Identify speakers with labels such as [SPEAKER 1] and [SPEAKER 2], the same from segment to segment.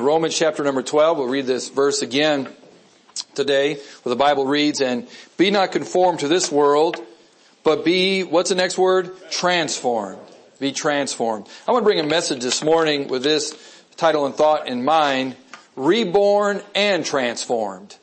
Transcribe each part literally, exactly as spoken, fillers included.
[SPEAKER 1] Romans chapter number twelve. We'll read this verse again today, where the Bible reads, and be not conformed to this world, but be, what's the next word? Transformed. Be transformed. I want to bring a message this morning with this title and thought in mind, reborn and transformed.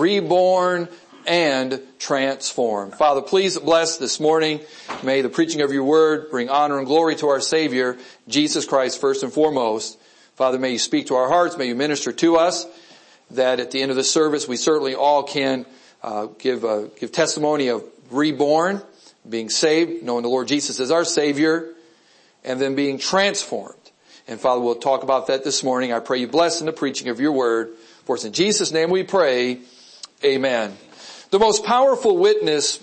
[SPEAKER 1] Reborn and transformed. Father, please bless this morning. May the preaching of your word bring honor and glory to our Savior, Jesus Christ, first and foremost. Father, may you speak to our hearts. May you minister to us, that at the end of the service we certainly all can uh, give uh, give testimony of reborn, being saved, knowing the Lord Jesus as our Savior, and then being transformed. And Father, we'll talk about that this morning. I pray you bless in the preaching of your word. For it's in Jesus' name we pray. Amen. The most powerful witness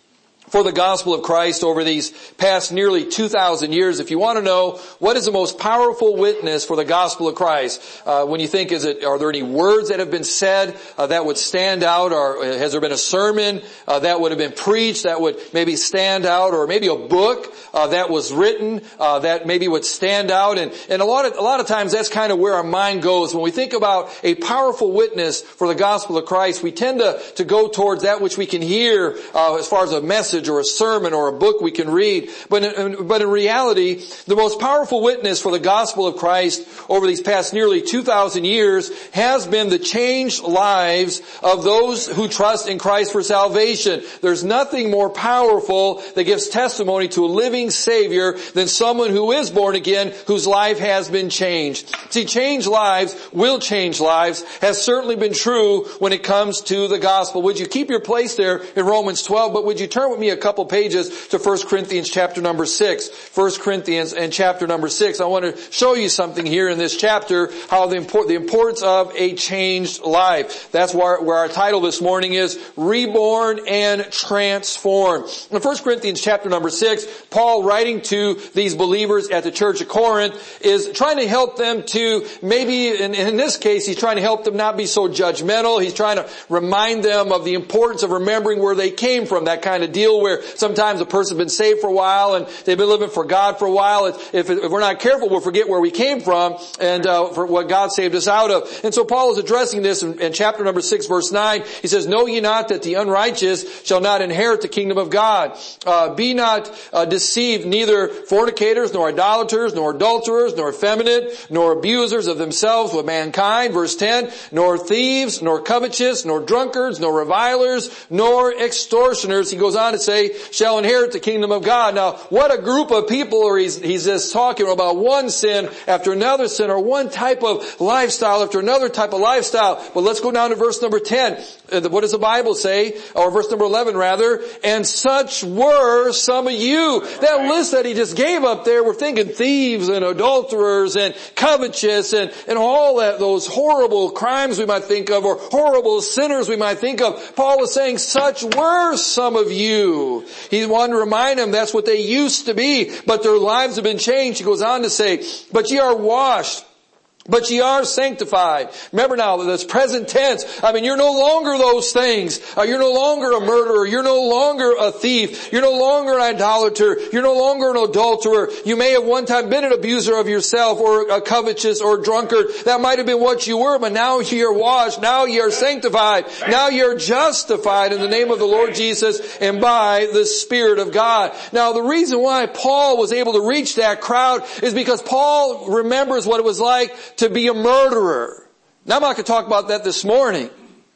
[SPEAKER 1] for the gospel of Christ over these past nearly two thousand years. If you want to know what is the most powerful witness for the gospel of Christ, uh, when you think, is it, are there any words that have been said uh, that would stand out, or has there been a sermon uh, that would have been preached that would maybe stand out, or maybe a book uh, that was written uh, that maybe would stand out? And, and a lot of, a lot of times that's kind of where our mind goes. When we think about a powerful witness for the gospel of Christ, we tend to, to go towards that which we can hear uh, as far as a message or a sermon or a book we can read. But in, but in reality, the most powerful witness for the gospel of Christ over these past nearly two thousand years has been the changed lives of those who trust in Christ for salvation. There's nothing more powerful that gives testimony to a living Savior than someone who is born again, whose life has been changed. See, changed lives will change lives, has certainly been true when it comes to the gospel. Would you keep your place there in Romans twelve, but would you turn with me a couple pages to First Corinthians chapter number six. First Corinthians and chapter number six. I want to show you something here in this chapter, how the, import, the importance of a changed life. That's where, where our title this morning is, Reborn and Transformed. In First Corinthians chapter number six, Paul, writing to these believers at the church of Corinth, is trying to help them to maybe, in, in this case, he's trying to help them not be so judgmental. He's trying to remind them of the importance of remembering where they came from, that kind of deal where sometimes a person's been saved for a while and they've been living for God for a while. If, if we're not careful, we'll forget where we came from and uh, for what God saved us out of. And so Paul is addressing this in, in chapter number six, verse nine. He says, know ye not that the unrighteous shall not inherit the kingdom of God? Uh, be not uh, deceived, neither fornicators, nor idolaters, nor adulterers, nor effeminate, nor abusers of themselves with mankind. Verse ten, nor thieves, nor covetous, nor drunkards, nor revilers, nor extortioners. He goes on to say, shall inherit the kingdom of God. Now, what a group of people, or he's, he's just talking about one sin after another sin, or one type of lifestyle after another type of lifestyle. But let's go down to verse number ten. What does the Bible say? Or verse number eleven rather. And such were some of you. That list that he just gave up there, we're thinking thieves and adulterers and covetous and, and all that, those horrible crimes we might think of, or horrible sinners we might think of. Paul was saying such were some of you. He wanted to remind them that's what they used to be, but their lives have been changed. He goes on to say, but ye are washed, but ye are sanctified. Remember now, that's present tense. I mean, you're no longer those things. Uh, you're no longer a murderer. You're no longer a thief. You're no longer an idolater. You're no longer an adulterer. You may have one time been an abuser of yourself, or a covetous, or a drunkard. That might have been what you were, but now you're washed. Now you're sanctified. Now you're justified in the name of the Lord Jesus and by the Spirit of God. Now, the reason why Paul was able to reach that crowd is because Paul remembers what it was like to be a murderer. Now I'm not going to talk about that this morning.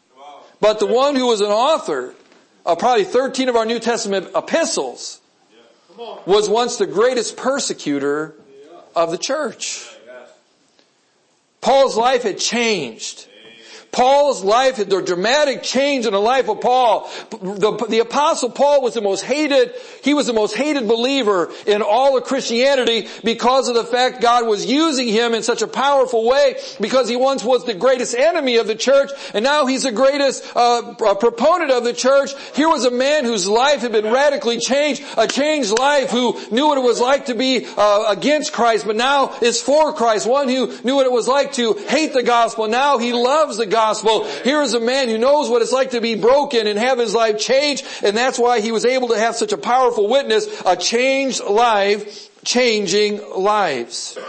[SPEAKER 1] But the one who was an author of probably thirteen of our New Testament epistles was once the greatest persecutor of the church. Paul's life had changed. Paul's life, the dramatic change in the life of Paul. The, the apostle Paul was the most hated, he was the most hated believer in all of Christianity because of the fact God was using him in such a powerful way, because he once was the greatest enemy of the church and now he's the greatest uh, proponent of the church. Here was a man whose life had been radically changed, a changed life, who knew what it was like to be uh, against Christ but now is for Christ, one who knew what it was like to hate the gospel. Now he loves the gospel. Gospel. Here is a man who knows what it's like to be broken and have his life changed, and that's why he was able to have such a powerful witness, a changed life, changing lives.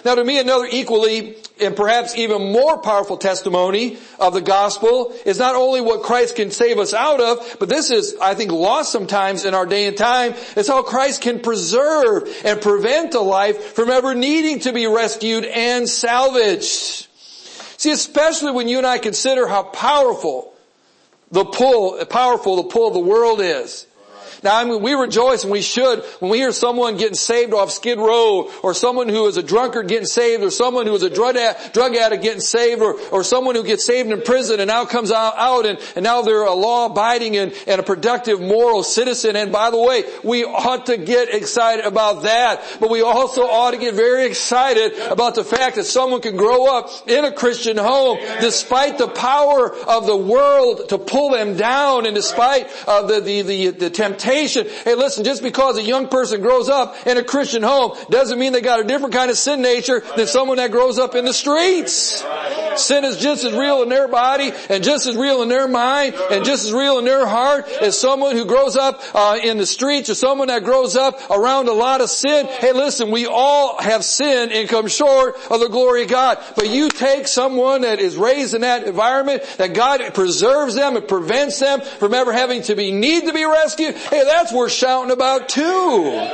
[SPEAKER 1] Now to me, another equally and perhaps even more powerful testimony of the gospel is not only what Christ can save us out of, but this is, I think, lost sometimes in our day and time, is how Christ can preserve and prevent a life from ever needing to be rescued and salvaged. See, especially when you and I consider how powerful the pull, powerful the pull of the world is. Now, I mean, we rejoice, and we should, when we hear someone getting saved off Skid Row, or someone who is a drunkard getting saved, or someone who is a drug addict, drug addict getting saved, or, or someone who gets saved in prison and now comes out, out and, and now they're a law-abiding and, and a productive moral citizen. And by the way, we ought to get excited about that, but we also ought to get very excited about the fact that someone can grow up in a Christian home despite the power of the world to pull them down, and despite of the, the, the, the temptation. Hey, listen, just because a young person grows up in a Christian home doesn't mean they got a different kind of sin nature than someone that grows up in the streets. Sin is just as real in their body and just as real in their mind and just as real in their heart as someone who grows up uh, in the streets or someone that grows up around a lot of sin. Hey, listen, we all have sinned and come short of the glory of God. But you take someone that is raised in that environment, that God preserves them and prevents them from ever having to be need to be rescued. Hey, that's worth shouting about too.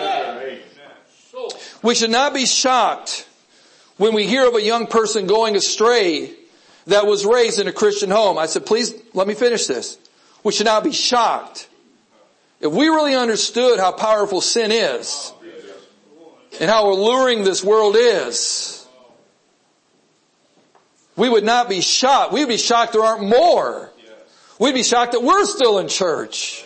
[SPEAKER 1] We should not be shocked when we hear of a young person going astray that was raised in a Christian home. I said, please let me finish this. We should not be shocked. If we really understood how powerful sin is and how alluring this world is, we would not be shocked. We'd be shocked there aren't more. We'd be shocked that we're still in church.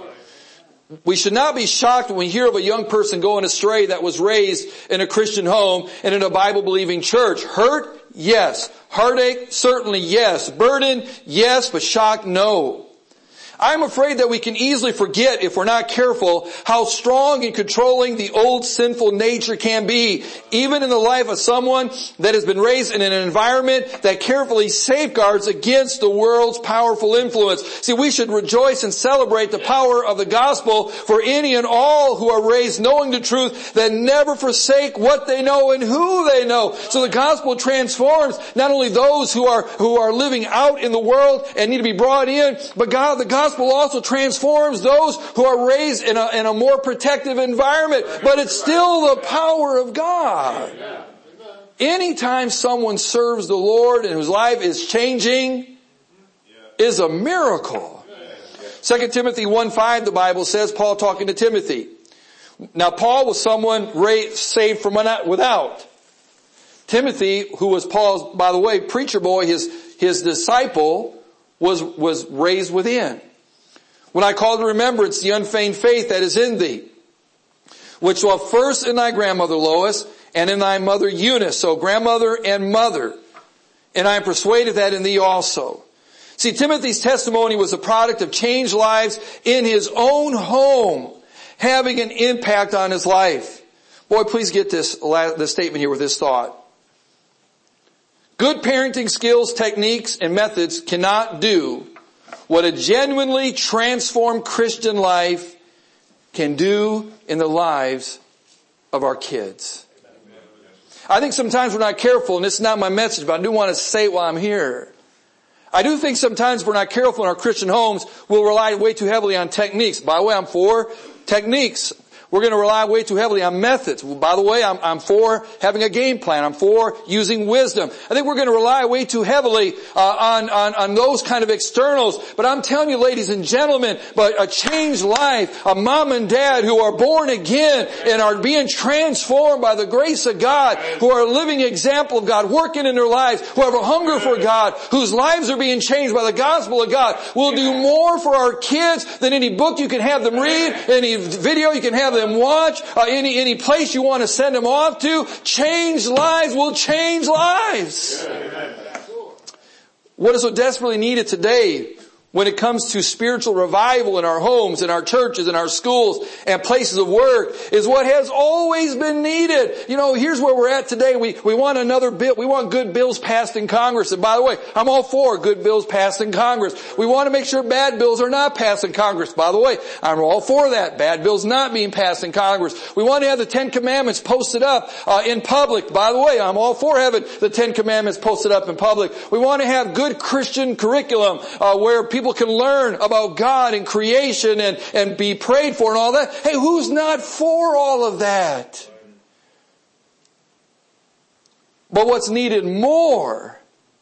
[SPEAKER 1] We should not be shocked when we hear of a young person going astray that was raised in a Christian home and in a Bible-believing church. Hurt? Yes. Heartache? Certainly yes. Burden? Yes. But shock? No. I'm afraid that we can easily forget, if we're not careful, how strong and controlling the old sinful nature can be, even in the life of someone that has been raised in an environment that carefully safeguards against the world's powerful influence. See, we should rejoice and celebrate the power of the gospel for any and all who are raised knowing the truth, that never forsake what they know and who they know. So the gospel transforms not only those who are who are living out in the world and need to be brought in, but God, the gospel also transforms those who are raised in a, in a more protective environment. But it's still the power of God. Anytime someone serves the Lord and whose life is changing is a miracle. Second Timothy one five, the Bible says, Paul talking to Timothy. Now Paul was someone raised, saved from without. Timothy, who was Paul's, by the way, preacher boy, his, his disciple, was, was raised within. When I call to remembrance the unfeigned faith that is in thee, which dwelt first in thy grandmother Lois and in thy mother Eunice, so grandmother and mother, and I am persuaded that in thee also. See, Timothy's testimony was a product of changed lives in his own home, having an impact on his life. Boy, please get this, this statement here with this thought. Good parenting skills, techniques, and methods cannot do what a genuinely transformed Christian life can do in the lives of our kids. I think sometimes we're not careful, and this is not my message, but I do want to say it while I'm here. I do think sometimes we're not careful in our Christian homes, we'll rely way too heavily on techniques. By the way, I'm for techniques. We're going to rely way too heavily on methods. By the way, I'm, I'm for having a game plan. I'm for using wisdom. I think we're going to rely way too heavily uh, on, on, on those kind of externals. But I'm telling you, ladies and gentlemen, but a changed life, a mom and dad who are born again and are being transformed by the grace of God, who are a living example of God, working in their lives, who have a hunger for God, whose lives are being changed by the gospel of God, will do more for our kids than any book you can have them read, any video you can have them watch, uh, any, any place you want to send them off to. Change lives will change lives. What is so desperately needed today when it comes to spiritual revival in our homes, in our churches, in our schools, and places of work is what has always been needed. You know, here's where we're at today. We, we want another bill. We want good bills passed in Congress. And by the way, I'm all for good bills passed in Congress. We want to make sure bad bills are not passed in Congress. By the way, I'm all for that. Bad bills not being passed in Congress. We want to have the Ten Commandments posted up uh, in public. By the way, I'm all for having the Ten Commandments posted up in public. We want to have good Christian curriculum uh, where people People can learn about God and creation and, and be prayed for and all that. Hey, who's not for all of that? But what's needed more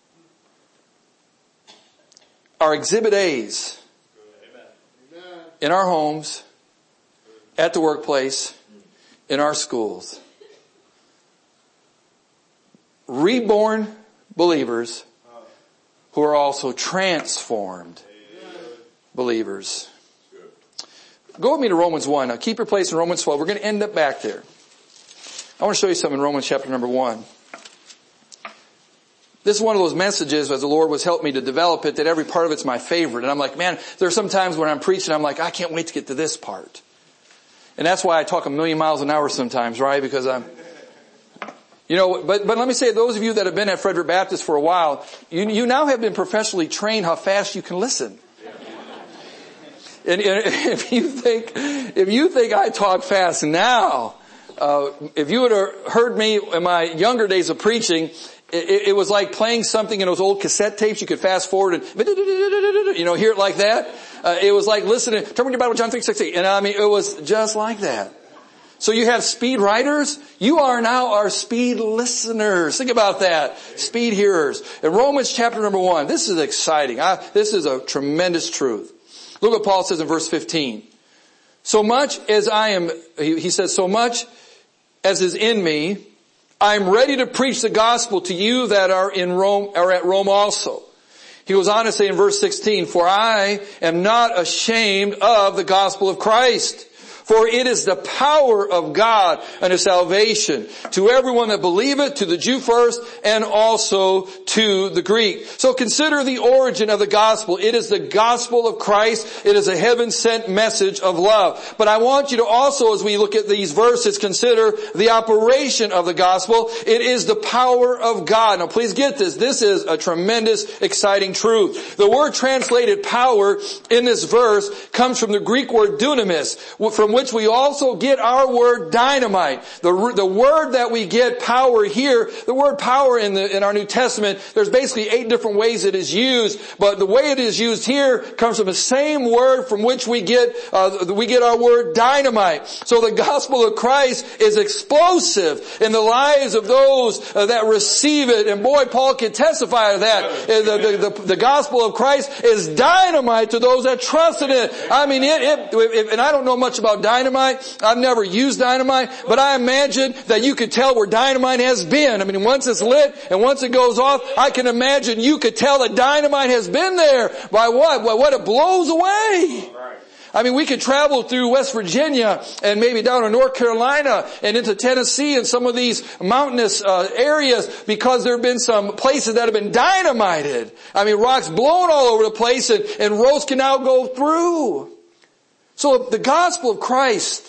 [SPEAKER 1] are Exhibit A's in our homes, at the workplace, in our schools. Reborn believers who are also transformed believers. Go with me to Romans one. Now keep your place in Romans twelve. We're going to end up back there. I want to show you something in Romans chapter number one. This is one of those messages, as the Lord was helping me to develop it, that every part of it's my favorite. And I'm like, man, there are some times when I'm preaching, I'm like, I can't wait to get to this part. And that's why I talk a million miles an hour sometimes, right? Because I'm, you know, but, but let me say, those of you that have been at Frederick Baptist for a while, you, you now have been professionally trained how fast you can listen. And, and if you think, if you think I talk fast now, uh, if you would have heard me in my younger days of preaching, it, it was like playing something in those old cassette tapes. You could fast forward and, you know, hear it like that. Uh, it was like listening, turn with your Bible, John three sixteen. And I mean, it was just like that. So you have speed writers. You are now our speed listeners. Think about that. Speed hearers. In Romans chapter number one, this is exciting. I, this is a tremendous truth. Look what Paul says in verse fifteen. So much as I am, he, he says, so much as is in me, I am ready to preach the gospel to you that are in Rome, are at Rome also. He goes on to say in verse sixteen, for I am not ashamed of the gospel of Christ. For it is the power of God unto salvation to everyone that believeth, to the Jew first, and also to the Greek. So consider the origin of the gospel. It is the gospel of Christ. It is a heaven-sent message of love. But I want you to also, as we look at these verses, consider the operation of the gospel. It is the power of God. Now please get this. This is a tremendous, exciting truth. The word translated power in this verse comes from the Greek word dunamis, from which we also get our word dynamite. The, the word that we get power here, the word power in the, in our New Testament, there's basically eight different ways it is used, but the way it is used here comes from the same word from which we get, uh, we get our word dynamite. So the gospel of Christ is explosive in the lives of those uh, that receive it. And boy, Paul can testify to that. The, the, the, the gospel of Christ is dynamite to those that trust in it. I mean, it, it, it and I don't know much about dynamite. Dynamite. I've never used dynamite, but I imagine that you could tell where dynamite has been. I mean, once it's lit and once it goes off, I can imagine you could tell that dynamite has been there by what? By what it blows away. I mean, we could travel through West Virginia and maybe down to North Carolina and into Tennessee and some of these mountainous uh, areas because there have been some places that have been dynamited. I mean, rocks blown all over the place and, and roads can now go through. So the gospel of Christ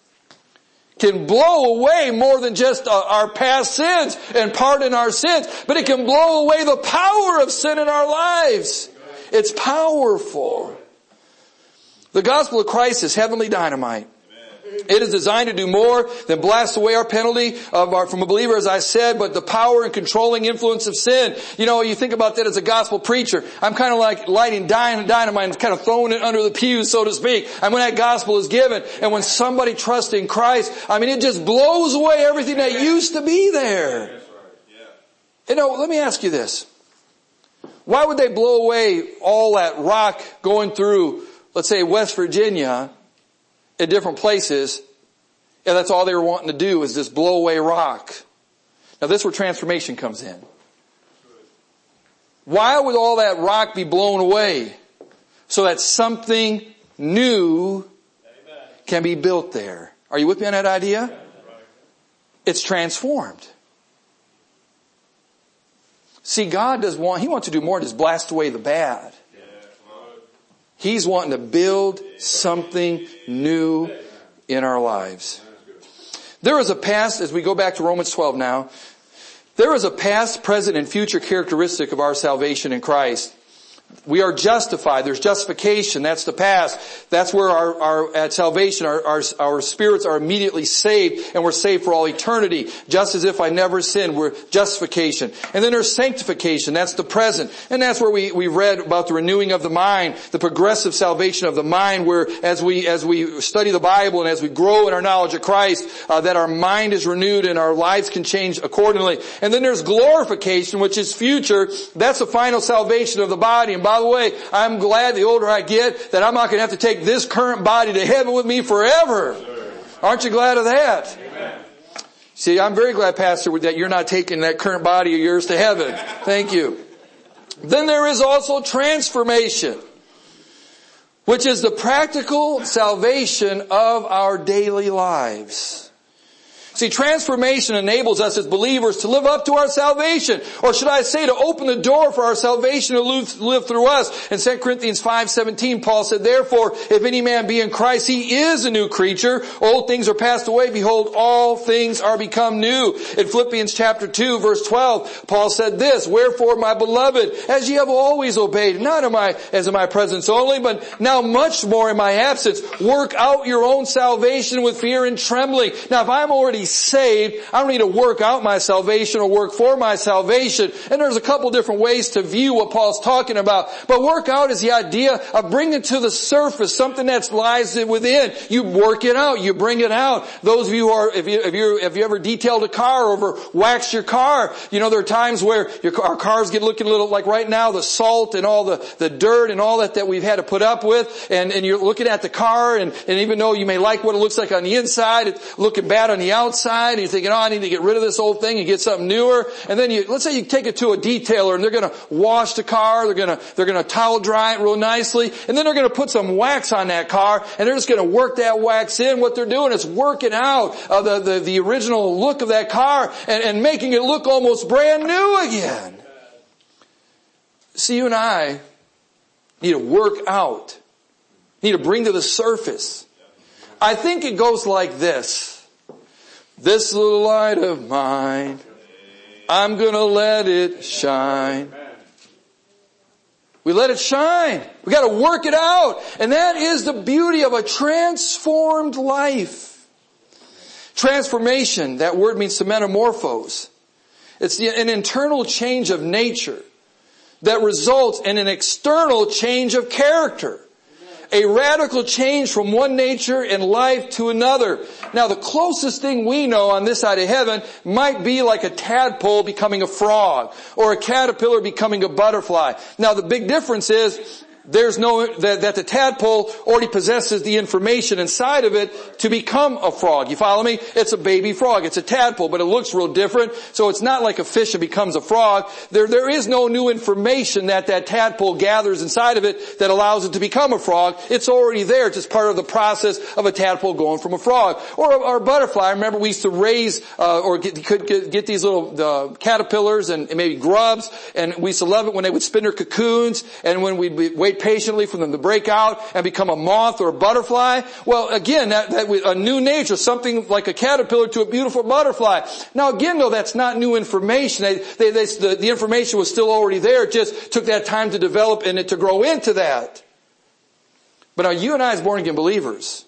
[SPEAKER 1] can blow away more than just uh, our past sins and pardon our sins, but it can blow away the power of sin in our lives. It's powerful. The gospel of Christ is heavenly dynamite. It is designed to do more than blast away our penalty of our, from a believer, as I said, but the power and controlling influence of sin. You know, you think about that as a gospel preacher. I'm kind of like lighting dynamite and kind of throwing it under the pews, so to speak. And when that gospel is given, and when somebody trusts in Christ, I mean, it just blows away everything that used to be there. You know, let me ask you this. Why would they blow away all that rock going through, let's say, West Virginia, in different places, and that's all they were wanting to do is just blow away rock? Now this is where transformation comes in. Why would all that rock be blown away? So that something new can be built there. Are you with me on that idea? It's transformed. See, God does want, He wants to do more than just blast away the bad. He's wanting to build something new in our lives. There is a past, as we go back to Romans twelve now, there is a past, present, and future characteristic of our salvation in Christ. We are justified. There's justification. That's the past. That's where our, our at salvation, our, our, our spirits are immediately saved, and we're saved for all eternity. Just as if I never sinned. We're justification. And then there's sanctification. That's the present. And that's where we, we read about the renewing of the mind, the progressive salvation of the mind, where as we, as we study the Bible and as we grow in our knowledge of Christ, uh, that our mind is renewed and our lives can change accordingly. And then there's glorification, which is future. That's the final salvation of the body. And by the way, I'm glad the older I get that I'm not going to have to take this current body to heaven with me forever. Aren't you glad of that? Amen. See, I'm very glad, Pastor, that you're not taking that current body of yours to heaven. Thank you. Then there is also transformation, which is the practical salvation of our daily lives. See, transformation enables us as believers to live up to our salvation. Or should I say to open the door for our salvation to live, live through us. In Second Corinthians five seventeen, Paul said, therefore, if any man be in Christ, he is a new creature. Old things are passed away. Behold, all things are become new. In Philippians chapter two, verse twelve, Paul said this, wherefore, my beloved, as ye have always obeyed, not in my, as in my presence only, but now much more in my absence, work out your own salvation with fear and trembling. Now, if I'm already saved, I don't need to work out my salvation or work for my salvation. And there's a couple different ways to view what Paul's talking about. But work out is the idea of bringing to the surface something that lies within. You work it out. You bring it out. Those of you who are, if you, if you, if you ever detailed a car or ever waxed your car, you know, there are times where your, our cars get looking a little like right now, the salt and all the, the dirt and all that that we've had to put up with. And, and you're looking at the car and, and even though you may like what it looks like on the inside, it's looking bad on the outside. And you're thinking, oh, I need to get rid of this old thing and get something newer. And then you, let's say you take it to a detailer and they're going to wash the car. They're going to, they're going to towel dry it real nicely. And then they're going to put some wax on that car and they're just going to work that wax in. What they're doing is working out uh, the, the, the original look of that car and, and making it look almost brand new again. See, you and I need to work out, need to bring to the surface. I think it goes like this. This little light of mine, I'm gonna let it shine. We let it shine. We gotta work it out. And that is the beauty of a transformed life. Transformation, that word means to metamorphose. It's the, an internal change of nature that results in an external change of character. A radical change from one nature and life to another. Now, the closest thing we know on this side of heaven might be like a tadpole becoming a frog or a caterpillar becoming a butterfly. Now, the big difference is there's no, that, that the tadpole already possesses the information inside of it to become a frog. You follow me? It's a baby frog. It's a tadpole, but it looks real different. So it's not like a fish that becomes a frog. There, there is no new information that that tadpole gathers inside of it that allows it to become a frog. It's already there. It's just part of the process of a tadpole going from a frog. Or a, or a butterfly. I remember we used to raise, uh, or get, could get, get these little, uh, caterpillars and, and maybe grubs, and we used to love it when they would spin their cocoons, and when we'd wait patiently for them to break out and become a moth or a butterfly. Well, again, that, that a new nature, something like a caterpillar to a beautiful butterfly. Now, again, though, that's not new information. They, they, they, the, the information was still already there. It just took that time to develop and it to grow into that. But now, you and I as born-again believers,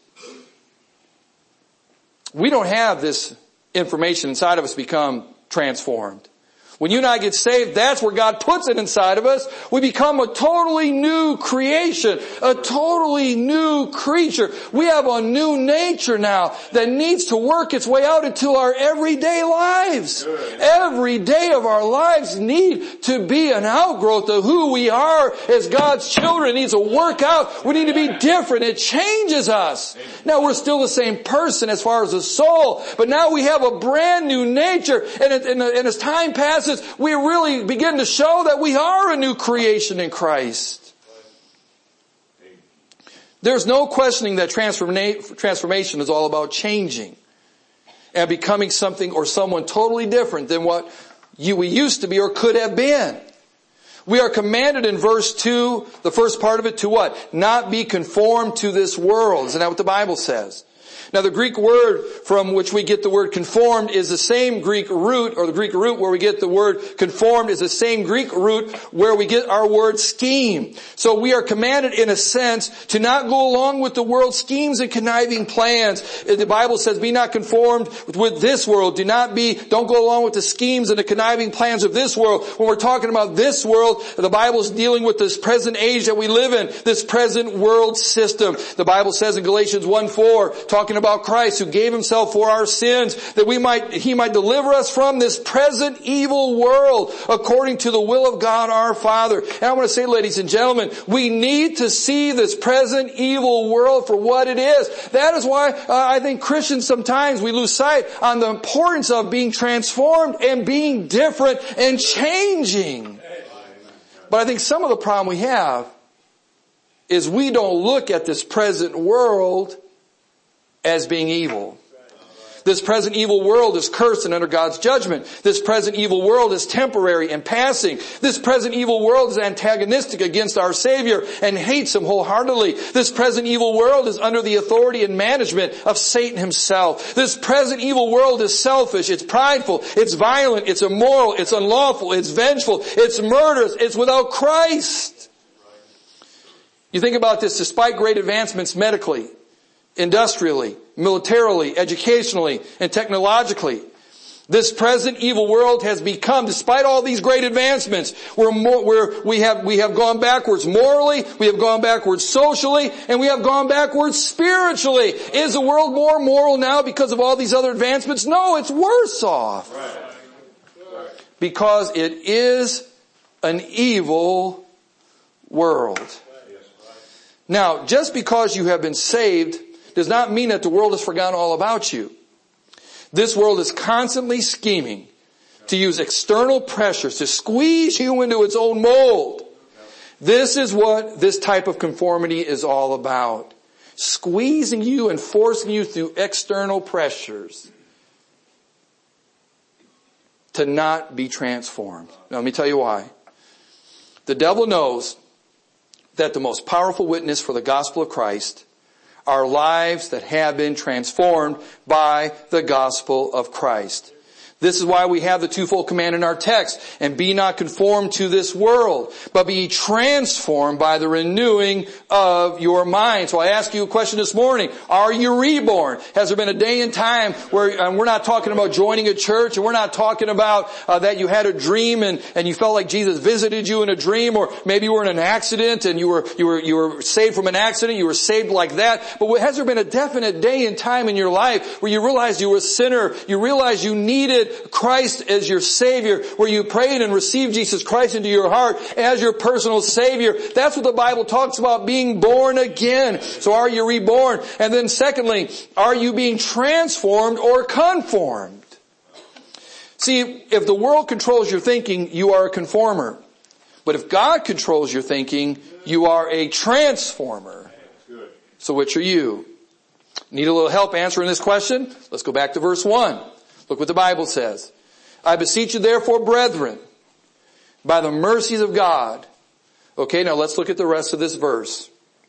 [SPEAKER 1] we don't have this information inside of us become transformed. When you and I get saved, that's where God puts it inside of us. We become a totally new creation, a totally new creature. We have a new nature now that needs to work its way out into our everyday lives. Every day of our lives need to be an outgrowth of who we are as God's children. It needs to work out. We need to be different. It changes us. Now, we're still the same person as far as the soul, but now we have a brand new nature, and, it, and, and as time passes, we really begin to show that we are a new creation in Christ. There's no questioning that transforma- transformation is all about changing and becoming something or someone totally different than what you we used to be or could have been. We are commanded in verse two, the first part of it, to what? Not be conformed to this world. Isn't that what the Bible says? Now the Greek word from which we get the word conformed is the same Greek root, or the Greek root where we get the word conformed is the same Greek root where we get our word scheme. So we are commanded in a sense to not go along with the world's schemes and conniving plans. The Bible says, be not conformed with this world. Do not be, don't go along with the schemes and the conniving plans of this world. When we're talking about this world, the Bible is dealing with this present age that we live in, this present world system. The Bible says in Galatians one four, talking about Christ who gave himself for our sins, that we might, he might deliver us from this present evil world according to the will of God our Father. And I want to say, ladies and gentlemen, we need to see this present evil world for what it is. That is why uh, I think Christians sometimes we lose sight on the importance of being transformed and being different and changing. But I think some of the problem we have is we don't look at this present world as being evil. This present evil world is cursed and under God's judgment. This present evil world is temporary and passing. This present evil world is antagonistic against our Savior and hates Him wholeheartedly. This present evil world is under the authority and management of Satan himself. This present evil world is selfish, it's prideful, it's violent, it's immoral, it's unlawful, it's vengeful, it's murderous, it's without Christ. You think about this, despite great advancements medically, industrially, militarily, educationally, and technologically, this present evil world has become, despite all these great advancements, we're more, we're, we have, we have gone backwards morally, we have gone backwards socially, and we have gone backwards spiritually. Is the world more moral now because of all these other advancements? No, it's worse off. Right. Because it is an evil world. Now, just because you have been saved does not mean that the world has forgotten all about you. This world is constantly scheming to use external pressures to squeeze you into its own mold. This is what this type of conformity is all about. Squeezing you and forcing you through external pressures to not be transformed. Now let me tell you why. The devil knows that the most powerful witness for the gospel of Christ are lives that have been transformed by the gospel of Christ. This is why we have the twofold command in our text. And be not conformed to this world, but be transformed by the renewing of your mind. So I ask you a question this morning. Are you reborn? Has there been a day and time where, and we're not talking about joining a church, and we're not talking about uh, that you had a dream and, and you felt like Jesus visited you in a dream, or maybe you were in an accident and you were, you were, you were saved from an accident, you were saved like that. But has there been a definite day and time in your life where you realized you were a sinner, you realized you needed Christ as your Savior, where you prayed and received Jesus Christ into your heart as your personal Savior? That's what the Bible talks about, being born again. So are you reborn? And then secondly, are you being transformed or conformed? See, if the world controls your thinking, you are a conformer. But if God controls your thinking, you are a transformer. So which are you? Need a little help answering this question? Let's go back to verse one. Look what the Bible says. I beseech you therefore, brethren, by the mercies of God. Okay, now let's look at the rest of this verse.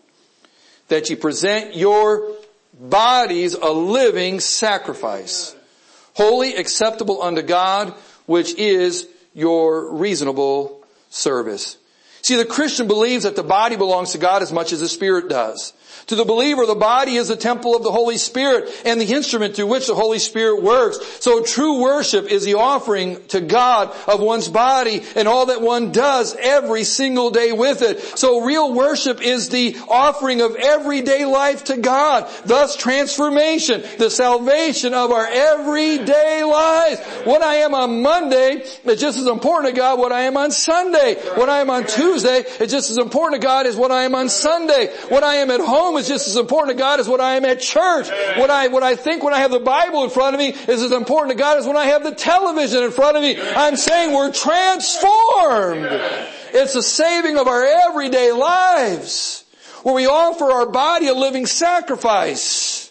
[SPEAKER 1] That you present your bodies a living sacrifice, holy, acceptable unto God, which is your reasonable service. See, the Christian believes that the body belongs to God as much as the Spirit does. To the believer, the body is the temple of the Holy Spirit and the instrument through which the Holy Spirit works. So true worship is the offering to God of one's body and all that one does every single day with it. So real worship is the offering of everyday life to God. Thus transformation, the salvation of our everyday lives. What I am on Monday is just as important to God what I am on Sunday. What I am on Tuesday is just as important to God as what I am on Sunday. What I am at home is just as important to God as what I am at church. What I, what I think when I have the Bible in front of me is as important to God as when I have the television in front of me. I'm saying we're transformed. It's the saving of our everyday lives, where we offer our body a living sacrifice.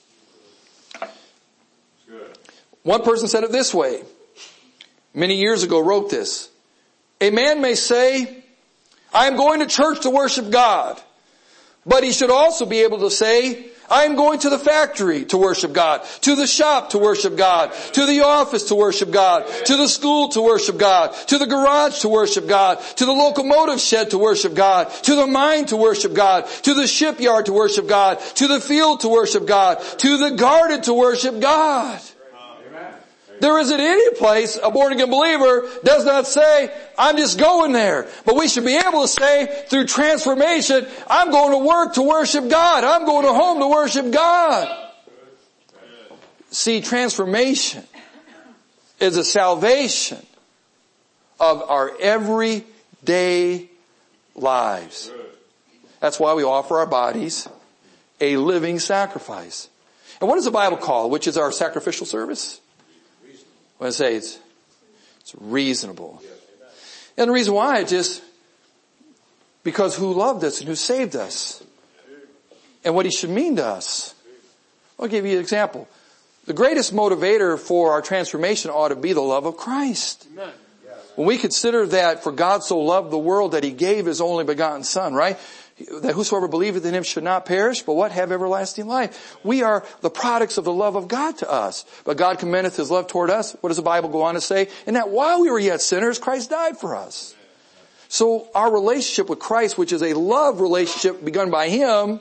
[SPEAKER 1] One person said it this way, many years ago wrote this. A man may say, I am going to church to worship God. But he should also be able to say, I am going to the factory to worship God, to the shop to worship God, to the office to worship God, to the school to worship God, to the garage to worship God, to the locomotive shed to worship God, to the mine to worship God, to the shipyard to worship God, to the field to worship God, to the garden to worship God. There isn't any place a born-again believer does not say, I'm just going there. But we should be able to say, through transformation, I'm going to work to worship God. I'm going to home to worship God. See, transformation is a salvation of our everyday lives. That's why we offer our bodies a living sacrifice. And what does the Bible call, which is our sacrificial service? When I say it's, it's reasonable. And the reason why is just because who loved us and who saved us. And what he should mean to us. I'll give you an example. The greatest motivator for our transformation ought to be the love of Christ. When we consider that for God so loved the world that he gave his only begotten Son, right? That whosoever believeth in him should not perish, but what? Have everlasting life. We are the products of the love of God to us. But God commendeth his love toward us. What does the Bible go on to say? And that while we were yet sinners, Christ died for us. So our relationship with Christ, which is a love relationship begun by him,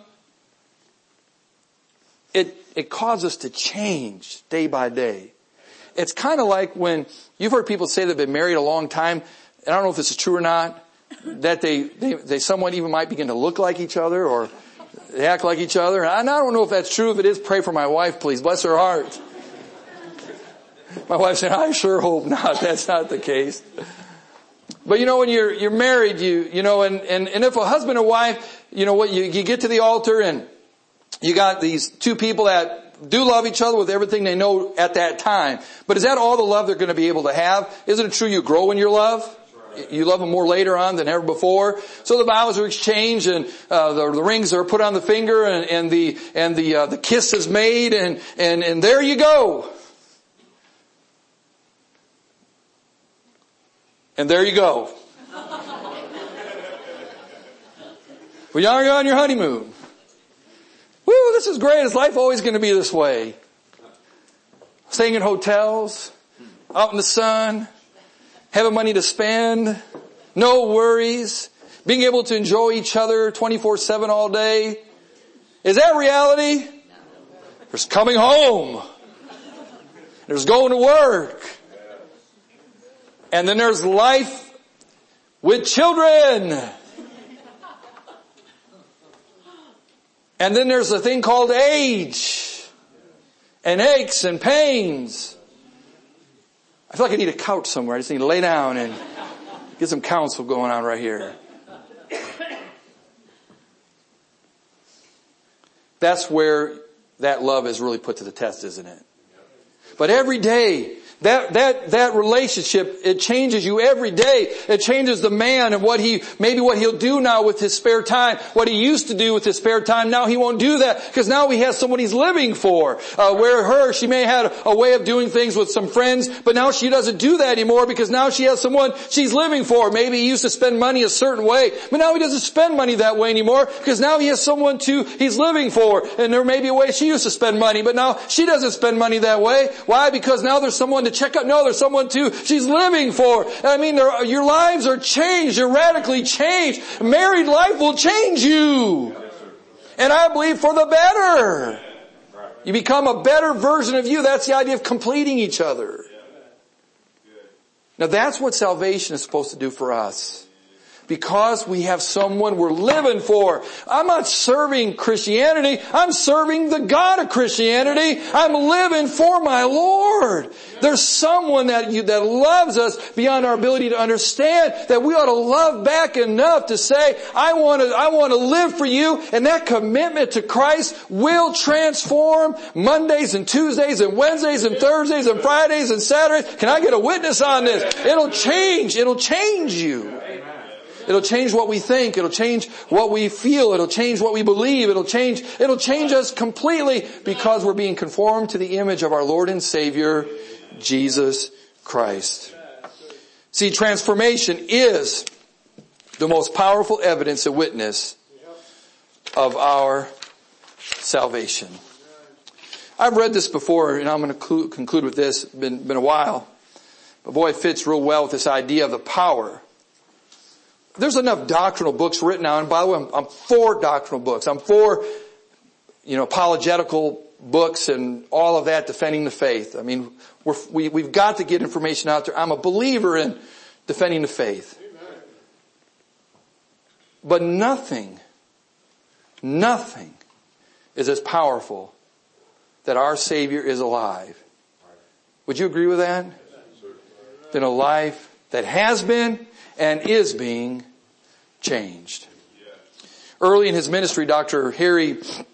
[SPEAKER 1] it, it causes us to change day by day. It's kind of like when you've heard people say they've been married a long time, and I don't know if this is true or not, that they, they, they somewhat even might begin to look like each other or they act like each other. And I don't know if that's true. If it is, pray for my wife, please. Bless her heart. My wife said, I sure hope not. That's not the case. But you know, when you're, you're married, you, you know, and, and, and if a husband and wife, you know what, you, you get to the altar and you got these two people that do love each other with everything they know at that time. But is that all the love they're going to be able to have? Isn't it true you grow in your love? You love them more later on than ever before. So the vows are exchanged, and uh, the, the rings are put on the finger, and, and the and the uh, the kiss is made, and and and there you go. And there you go. Well, you're on your honeymoon. Woo! This is great. Is life always going to be this way? Staying in hotels, out in the sun. Having money to spend, no worries, being able to enjoy each other twenty-four seven all day. Is that reality? There's coming home. There's going to work. And then there's life with children. And then there's a thing called age and aches and pains. I feel like I need a couch somewhere. I just need to lay down and get some counsel going on right here. That's where that love is really put to the test, isn't it? But every day, that, that, that relationship, it changes you every day. It changes the man and what he, maybe what he'll do now with his spare time. What he used to do with his spare time, now he won't do that because now he has someone he's living for. Uh, where her, she may have had a way of doing things with some friends, but now she doesn't do that anymore because now she has someone she's living for. Maybe he used to spend money a certain way, but now he doesn't spend money that way anymore because now he has someone to, he's living for. And there may be a way she used to spend money, but now she doesn't spend money that way. Why? Because now there's someone to check out. No, there's someone too she's living for. I mean, there, your lives are changed. You're radically changed. Married life will change you. And I believe for the better. You become a better version of you. That's the idea of completing each other. Now that's what salvation is supposed to do for us. Because we have someone we're living for. I'm not serving Christianity. I'm serving the God of Christianity. I'm living for my Lord. There's someone that you, that loves us beyond our ability to understand, that we ought to love back enough to say, I want to, I want to live for you. And that commitment to Christ will transform Mondays and Tuesdays and Wednesdays and Thursdays and Fridays and Saturdays. Can I get a witness on this? It'll change. It'll change you. It'll change what we think. It'll change what we feel. It'll change what we believe. It'll change, it'll change us completely because we're being conformed to the image of our Lord and Savior, Jesus Christ. See, transformation is the most powerful evidence and witness of our salvation. I've read this before, and I'm going to conclude with this. It's been, been a while. But boy, it fits real well with this idea of the power. There's enough doctrinal books written now, and by the way, I'm, I'm for doctrinal books. I'm for, you know, apologetical books and all of that, defending the faith. I mean, we're, we, we've got to get information out there. I'm a believer in defending the faith. Amen. But nothing, nothing is as powerful that our Savior is alive. Would you agree with that? Than a life that has been and is being changed. Early in his ministry, Doctor Harry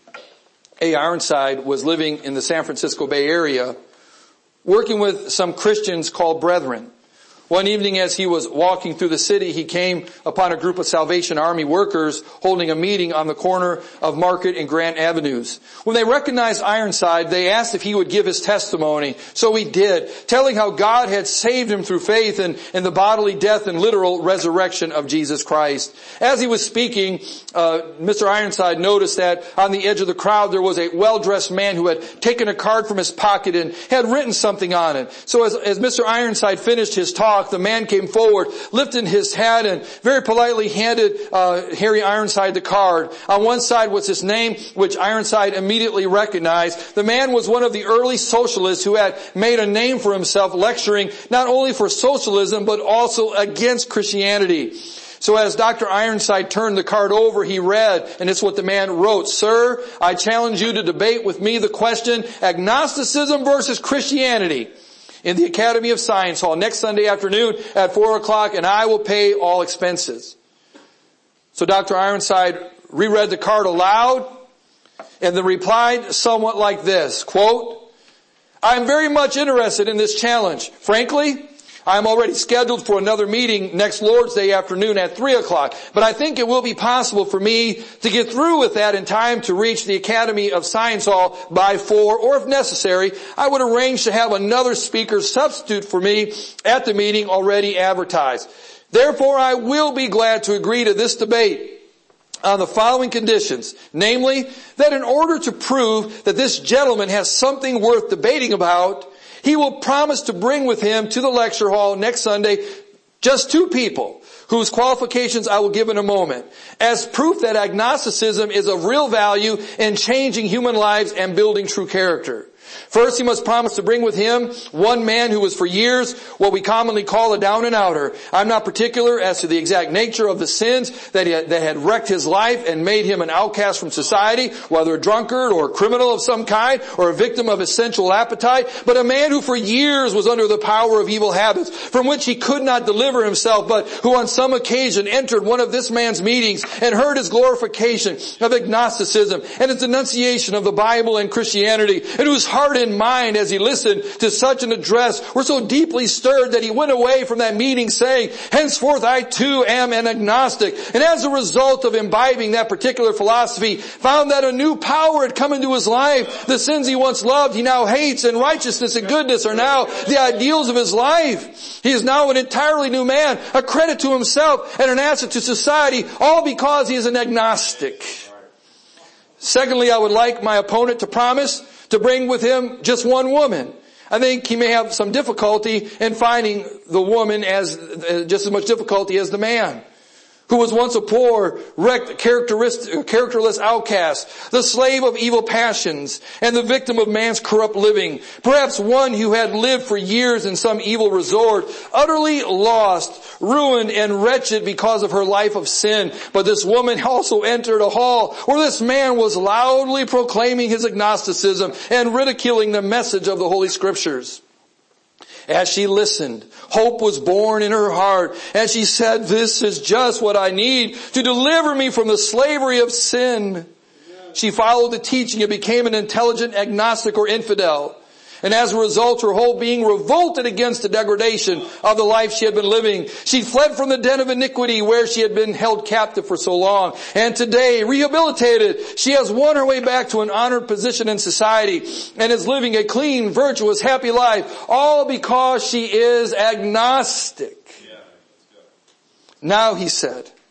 [SPEAKER 1] A. Ironside was living in the San Francisco Bay Area, working with some Christians called Brethren. One evening as he was walking through the city, he came upon a group of Salvation Army workers holding a meeting on the corner of Market and Grant Avenues. When they recognized Ironside, they asked if he would give his testimony. So he did, telling how God had saved him through faith in, in the bodily death and literal resurrection of Jesus Christ. As he was speaking, uh, Mister Ironside noticed that on the edge of the crowd there was a well-dressed man who had taken a card from his pocket and had written something on it. So as, as Mister Ironside finished his talk, the man came forward, lifted his hat, and very politely handed uh, Harry Ironside the card. On one side was his name, which Ironside immediately recognized. The man was one of the early socialists who had made a name for himself lecturing not only for socialism, but also against Christianity. So as Doctor Ironside turned the card over, he read, and it's what the man wrote: "Sir, I challenge you to debate with me the question, agnosticism versus Christianity, in the Academy of Science Hall next Sunday afternoon at four o'clock, and I will pay all expenses." So Doctor Ironside reread the card aloud and then replied somewhat like this, quote, "I am very much interested in this challenge. Frankly, I am already scheduled for another meeting next Lord's Day afternoon at three o'clock, but I think it will be possible for me to get through with that in time to reach the Academy of Science Hall by four, or if necessary, I would arrange to have another speaker substitute for me at the meeting already advertised. Therefore, I will be glad to agree to this debate on the following conditions, namely, that in order to prove that this gentleman has something worth debating about, he will promise to bring with him to the lecture hall next Sunday just two people whose qualifications I will give in a moment, as proof that agnosticism is of real value in changing human lives and building true character. First, he must promise to bring with him one man who was for years what we commonly call a down and outer. I'm not particular as to the exact nature of the sins that, he had, that had wrecked his life and made him an outcast from society, whether a drunkard or a criminal of some kind or a victim of his sensual appetite, but a man who for years was under the power of evil habits from which he could not deliver himself, but who on some occasion entered one of this man's meetings and heard his glorification of agnosticism and his denunciation of the Bible and Christianity, and whose heart and mind as he listened to such an address were so deeply stirred that he went away from that meeting saying, henceforth I too am an agnostic. And as a result of imbibing that particular philosophy, found that a new power had come into his life. The sins he once loved he now hates, and righteousness and goodness are now the ideals of his life. He is now an entirely new man, a credit to himself and an asset to society, all because he is an agnostic. Secondly, I would like my opponent to promise to bring with him just one woman. I think he may have some difficulty in finding the woman as uh, just as much difficulty as the man, who was once a poor, wrecked, characterless outcast, the slave of evil passions, and the victim of man's corrupt living. Perhaps one who had lived for years in some evil resort, utterly lost, ruined, and wretched because of her life of sin. But this woman also entered a hall where this man was loudly proclaiming his agnosticism and ridiculing the message of the Holy Scriptures. As she listened, hope was born in her heart, and she said, this is just what I need to deliver me from the slavery of sin. She followed the teaching and became an intelligent agnostic or infidel. And as a result, her whole being revolted against the degradation of the life she had been living. She fled from the den of iniquity where she had been held captive for so long. And today, rehabilitated, she has won her way back to an honored position in society and is living a clean, virtuous, happy life, all because she is agnostic. Now, he said,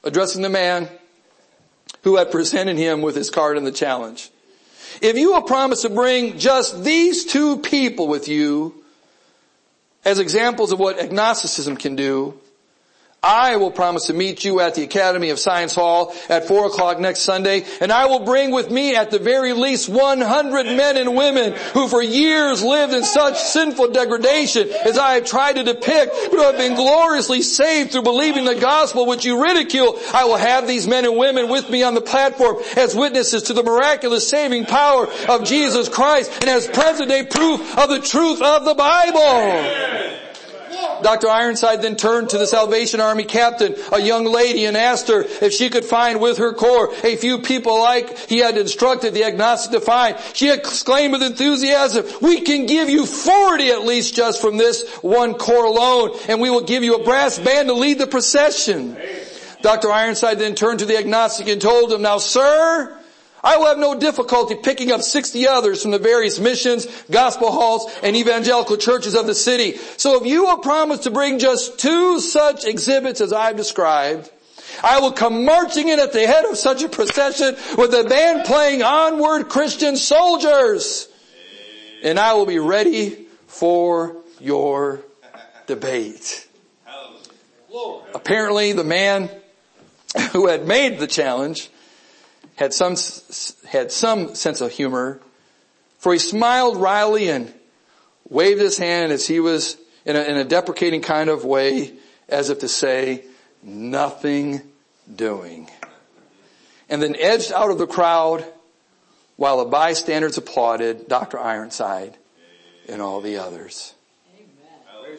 [SPEAKER 1] addressing the man who had presented him with his card in the challenge. If you will promise to bring just these two people with you as examples of what agnosticism can do, I will promise to meet you at the Academy of Science Hall at four o'clock next Sunday, and I will bring with me at the very least one hundred men and women who for years lived in such sinful degradation as I have tried to depict, but have been gloriously saved through believing the gospel which you ridicule. I will have these men and women with me on the platform as witnesses to the miraculous saving power of Jesus Christ and as present-day proof of the truth of the Bible. Doctor Ironside then turned to the Salvation Army captain, a young lady, and asked her if she could find with her corps a few people like he had instructed the agnostic to find. She exclaimed with enthusiasm, "We can give you forty at least just from this one corps alone, and we will give you a brass band to lead the procession." Doctor Ironside then turned to the agnostic and told him, "Now, sir, I will have no difficulty picking up sixty others from the various missions, gospel halls, and evangelical churches of the city. So if you will promise to bring just two such exhibits as I've described, I will come marching in at the head of such a procession with the band playing Onward Christian Soldiers. And I will be ready for your debate." Apparently the man who had made the challenge had some, had some sense of humor, for he smiled wryly and waved his hand as he was in a, in a deprecating kind of way, as if to say, "Nothing doing," and then edged out of the crowd while the bystanders applauded Doctor Ironside and all the others. Amen.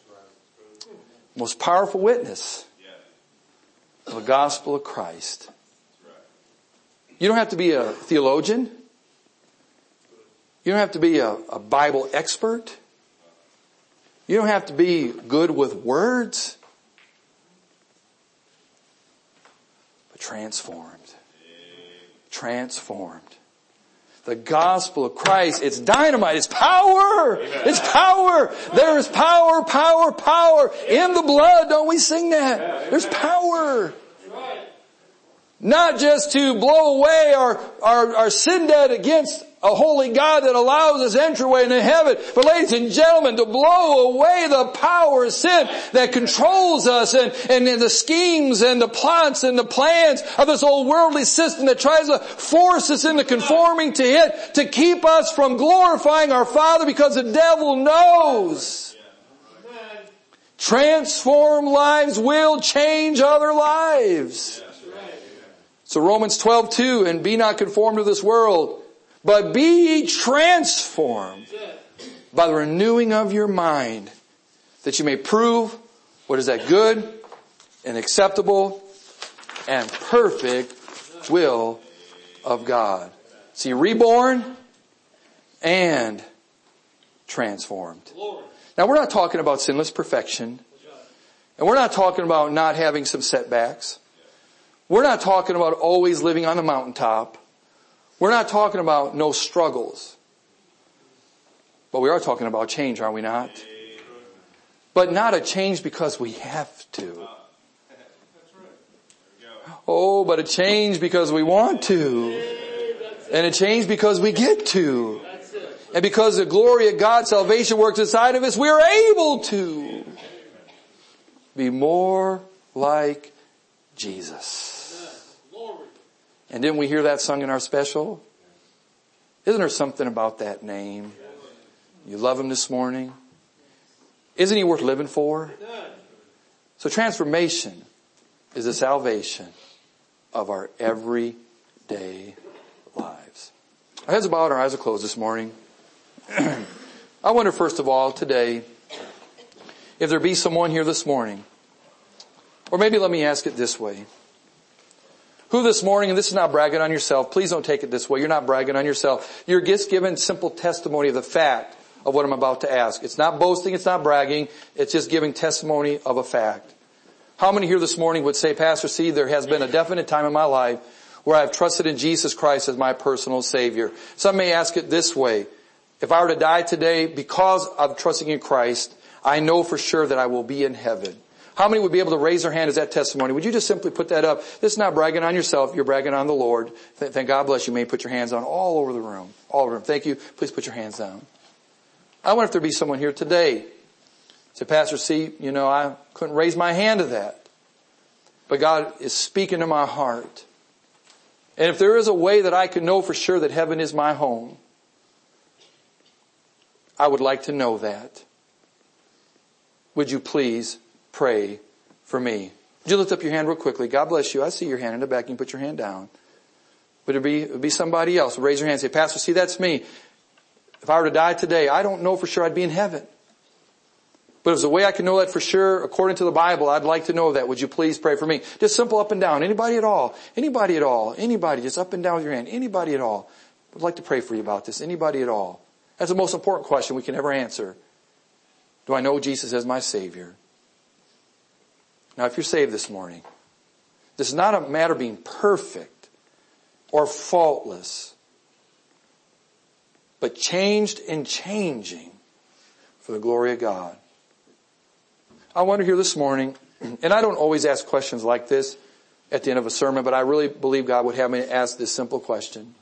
[SPEAKER 1] Most powerful witness of the gospel of Christ. You don't have to be a theologian. You don't have to be a, a Bible expert. You don't have to be good with words. But transformed. Transformed. The gospel of Christ, it's dynamite, it's power. It's power. There is power, power, power in the blood. Don't we sing that? There's power. Not just to blow away our, our, our sin debt against a holy God that allows us entryway into heaven, but ladies and gentlemen, to blow away the power of sin that controls us and, and, and the schemes and the plots and the plans of this old worldly system that tries to force us into conforming to it, to keep us from glorifying our Father, because the devil knows. Transform lives will change other lives. So Romans twelve two, "And be not conformed to this world, but be ye transformed by the renewing of your mind, that you may prove what is that good and acceptable and perfect will of God." See, reborn and transformed. Now, we're not talking about sinless perfection, and we're not talking about not having some setbacks. We're not talking about always living on the mountaintop. We're not talking about no struggles. But we are talking about change, are we not? But not a change because we have to. Oh, but a change because we want to. And a change because we get to. And because the glory of God's salvation works inside of us, we are able to be more like Jesus. And didn't we hear that sung in our special? Isn't there something about that name? You love him this morning? Isn't he worth living for? So transformation is the salvation of our everyday lives. Our heads are bowed, our eyes are closed this morning. I wonder first of all today if there be someone here this morning, or maybe let me ask it this way. Who this morning, and this is not bragging on yourself, please don't take it this way, you're not bragging on yourself. You're just giving simple testimony of the fact of what I'm about to ask. It's not boasting, it's not bragging, it's just giving testimony of a fact. How many here this morning would say, "Pastor C, there has been a definite time in my life where I've trusted in Jesus Christ as my personal Savior"? Some may ask it this way: if I were to die today because of trusting in Christ, I know for sure that I will be in heaven. How many would be able to raise their hand as that testimony? Would you just simply put that up? This is not bragging on yourself. You're bragging on the Lord. Thank God bless you. You may put your hands down all over the room. All over the room. Thank you. Please put your hands down. I wonder if there be someone here today. Say, Pastor C, you know, I couldn't raise my hand to that. But God is speaking to my heart. And if there is a way that I can know for sure that heaven is my home, I would like to know that. Would you please pray for me? Would you lift up your hand real quickly? God bless you. I see your hand in the back. You can put your hand down. Would it be, would be somebody else? Raise your hand and say, Pastor, see, that's me. If I were to die today, I don't know for sure I'd be in heaven. But if there's a way I can know that for sure, according to the Bible, I'd like to know that. Would you please pray for me? Just simple up and down. Anybody at all? Anybody at all? Anybody? Just up and down with your hand. Anybody at all? I'd like to pray for you about this. Anybody at all? That's the most important question we can ever answer. Do I know Jesus as my Savior? Now, if you're saved this morning, this is not a matter of being perfect or faultless, but changed and changing for the glory of God. I wonder here this morning, and I don't always ask questions like this at the end of a sermon, but I really believe God would have me ask this simple question.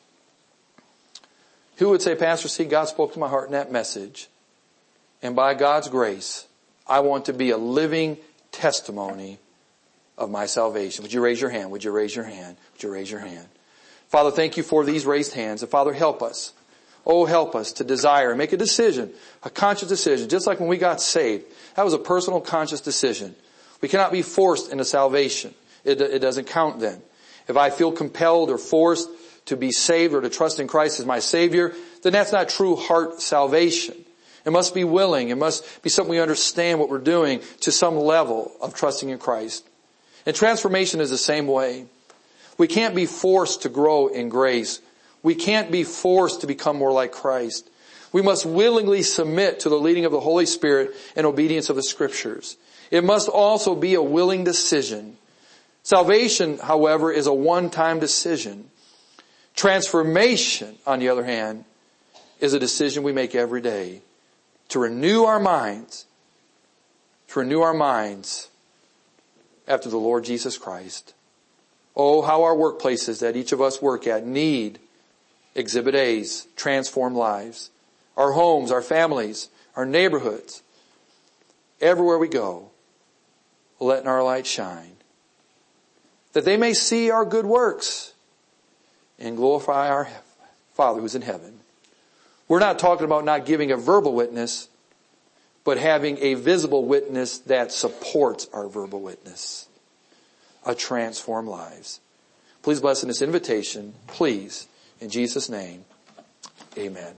[SPEAKER 1] Who would say, Pastor C, God spoke to my heart in that message, and by God's grace, I want to be a living testimony of my salvation. Would you raise your hand? Would you raise your hand? Would you raise your hand? Father, thank you for these raised hands. And Father, help us. Oh, help us to desire, make a decision, a conscious decision, just like when we got saved. That was a personal, conscious decision. We cannot be forced into salvation. It, it doesn't count then. If I feel compelled or forced to be saved or to trust in Christ as my Savior, then that's not true heart salvation. It must be willing. It must be something we understand what we're doing to some level of trusting in Christ. And transformation is the same way. We can't be forced to grow in grace. We can't be forced to become more like Christ. We must willingly submit to the leading of the Holy Spirit and obedience of the Scriptures. It must also be a willing decision. Salvation, however, is a one-time decision. Transformation, on the other hand, is a decision we make every day to renew our minds, to renew our minds after the Lord Jesus Christ. Oh, how our workplaces that each of us work at need Exhibit A's, transformed lives. Our homes, our families, our neighborhoods, everywhere we go, letting our light shine. That they may see our good works and glorify our Father who's in heaven. We're not talking about not giving a verbal witness, but having a visible witness that supports our verbal witness. A transformed lives. Please bless in this invitation. Please. In Jesus' name, amen.